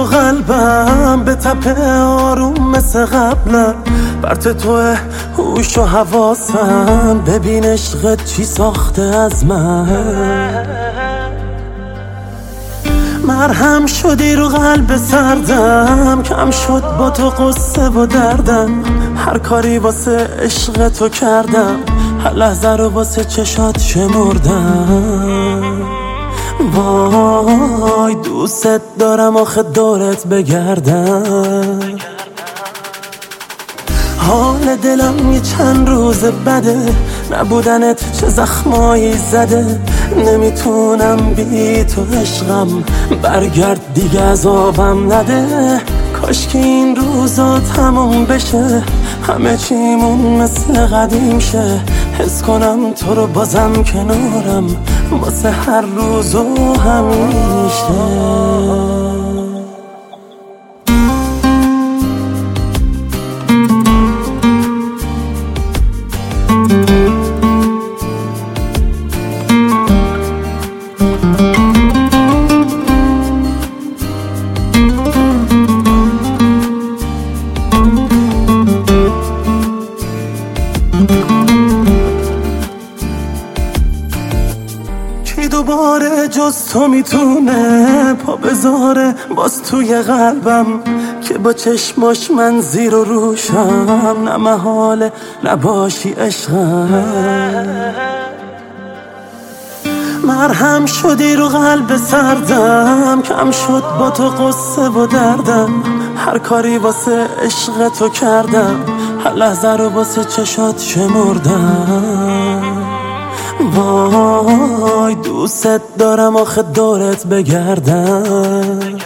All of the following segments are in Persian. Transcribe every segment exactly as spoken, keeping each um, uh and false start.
قلبم به تپ آروم مثل قبلم، برت توه هوش و حواسم، ببین عشقت چی ساخته از من. مرهم شدی رو قلب سردم، کم شد با تو قصه و دردم، هر کاری واسه عشق تو کردم، هر لحظه رو واسه چشات شمردم. وای دوست دارم آخه دورت بگردم، حال دلم یه چند روز بده، نبودنت چه زخمایی زده، نمیتونم بی تو عشقم، برگرد دیگه عذابم نده. کاش که این روزا تموم بشه، همه چیمون مثل قدیم شه، حس کنم تو رو بازم کنارم، واسه هر روز و همیشه. کی دوباره جز تو میتونه پا بذاره باز توی قلبم، که با چشماش من زیر و روشم، نه محاله نباشی عشقم. مرهم شدی رو قلب سردم، کم شد با تو قصه و دردم، هر کاری واسه عشق تو کردم، هر لحظه رو واسه چشات شمردم. وای دوست دارم آخه دورت بگردم،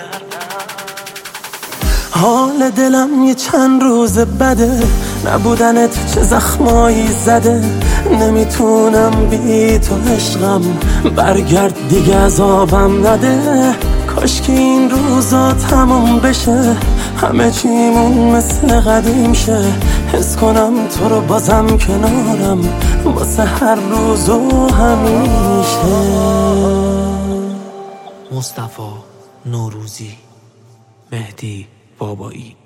حال دلم یه چند روز بده، نبودنت چه زخمایی زده، نمیتونم بی تو عشقم، برگرد دیگه عذابم نده. کاش که این روزا تموم بشه، همه چیمون مثل قدیم شه، حس کنم تو رو بازم کنارم، واسه هر روز و همیشه. مصطفی نوروزی، مهدی بابایی.